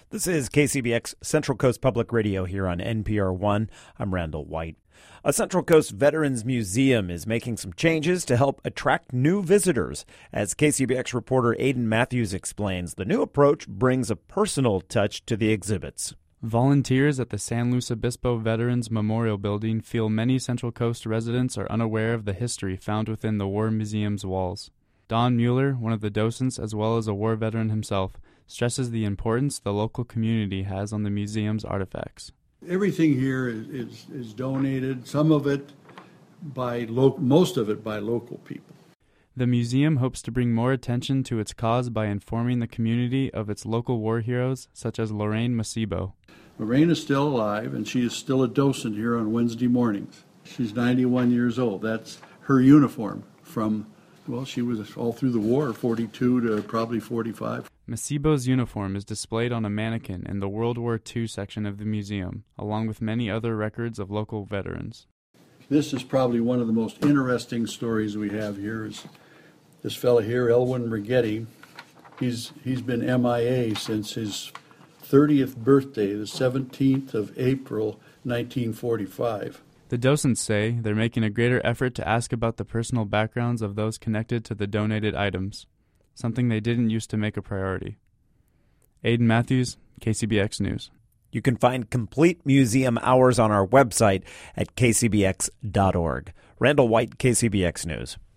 This is KCBX Central Coast Public Radio here on NPR One. I'm Randall White. A Central Coast Veterans Museum is making some changes to help attract new visitors. As KCBX reporter Aidan Matthews explains, the new approach brings a personal touch to the exhibits. Volunteers at the San Luis Obispo Veterans Memorial Building feel many Central Coast residents are unaware of the history found within the War Museum's walls. Don Mueller, one of the docents as well as a war veteran himself, stresses the importance the local community has on the museum's artifacts. Everything here is donated, some of it by most of it by local people. The museum hopes to bring more attention to its cause by informing the community of its local war heroes, such as Lorraine Macibo. Lorraine is still alive, and she is still a docent here on Wednesday mornings. She's 91 years old. That's her uniform from, she was all through the war, 42 to probably 45. Macibo's uniform is displayed on a mannequin in the World War II section of the museum, along with many other records of local veterans. This is probably one of the most interesting stories we have here. Is this fellow here, Elwin Rigetti. He's been MIA since his 30th birthday, the 17th of April, 1945. The docents say they're making a greater effort to ask about the personal backgrounds of those connected to the donated items, something they didn't used to make a priority. Aidan Matthews, KCBX News. You can find complete museum hours on our website at kcbx.org. Randall White, KCBX News.